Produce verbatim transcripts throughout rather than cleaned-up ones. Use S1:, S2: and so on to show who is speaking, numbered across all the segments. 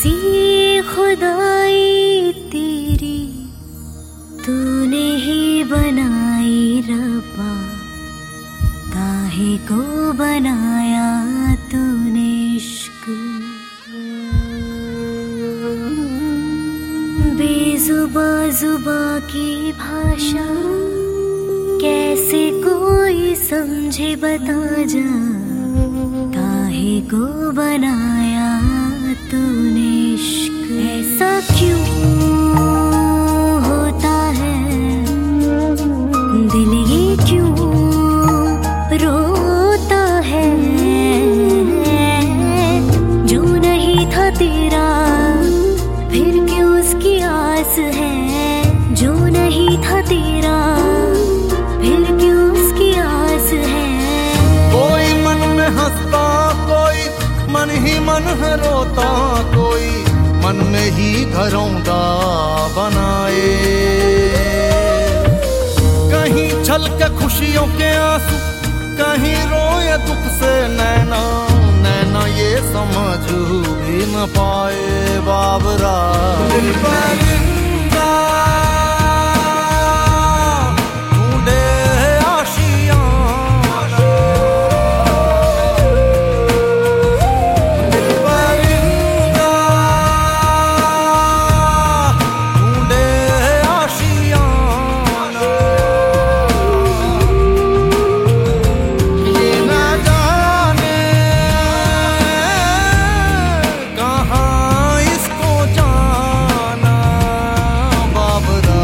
S1: कैसी खुदाई तेरी तूने ही बनाई रब्बा, काहे को बनाया तूने इश्क। बेजुबा जुबा की भाषा कैसे कोई समझे बता जा, काहे को बनाया तूने इश्क। ऐसा क्यों होता है दिल, ये क्यों रोता है। जो नहीं था तेरा फिर क्यों उसकी आस है, जो नहीं था तेरा फिर क्यों उसकी आस है।
S2: कोई मन में हंसता कोई मन ही मन है रोता, कोई मन में ही घरौंदा बनाए। कहीं छलके खुशियों के आंसू, कहीं रोए दुख से नैना। नैना ये समझ भी न पाए बाबरा। दिल परिंदा ढूंढे आशियां, दिल परिंदा ढूंढे आशियां। ये न जाने कहाँ इसको जाना बाबरा।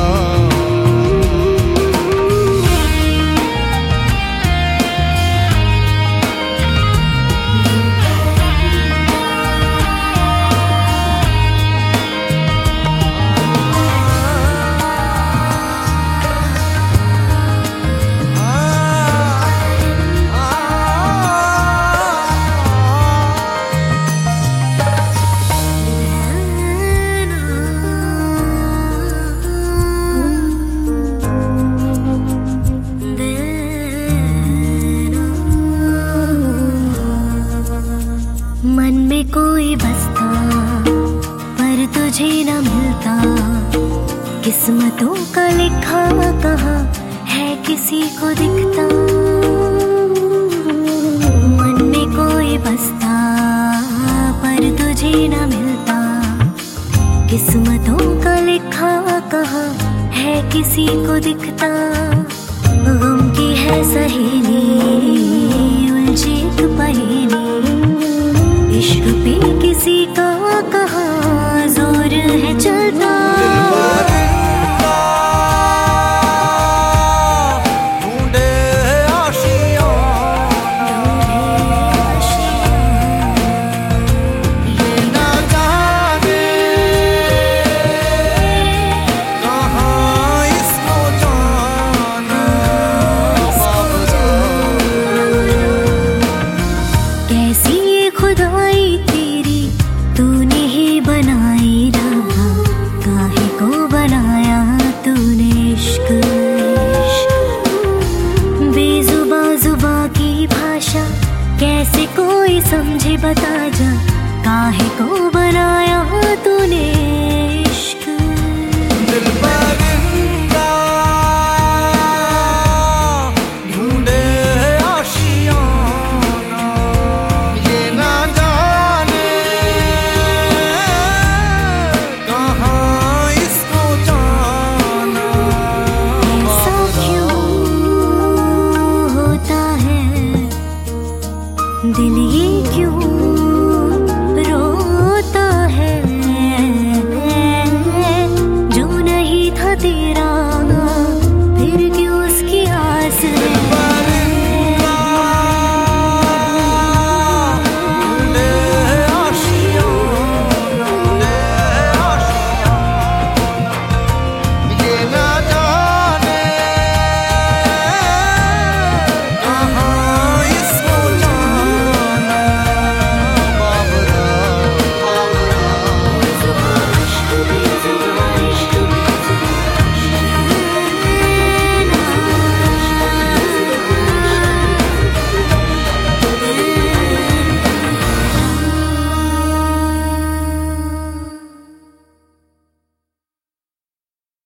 S1: मन में कोई बसता पर तुझे न मिलता, किस्मतों का लिखा कहाँ है किसी को दिखता। मन में कोई बसता पर तुझे न मिलता, किस्मतों का लिखा कहाँ है किसी को दिखता। गम की है सहेली उलझी एक पहेली, इश्क पे किसी का कहाँ जोर है चलता।
S2: ढूंढे आशियां, ये न जाने कहाँ इसको जाना बाबरा।
S1: कैसी ये खुदाई तेरी तूने ही बनाई रब्बा, काहे को बनाया तूने इश्क। बेजुबा जुबा की भाषा कैसे कोई समझे बता जा, काहे को बनाया तूने इश्क।
S2: दिल परिंदा ढूंढे आशियां, ये न जाने कहाँ इसको जाना
S1: ऐसा क्यों होता है दिल,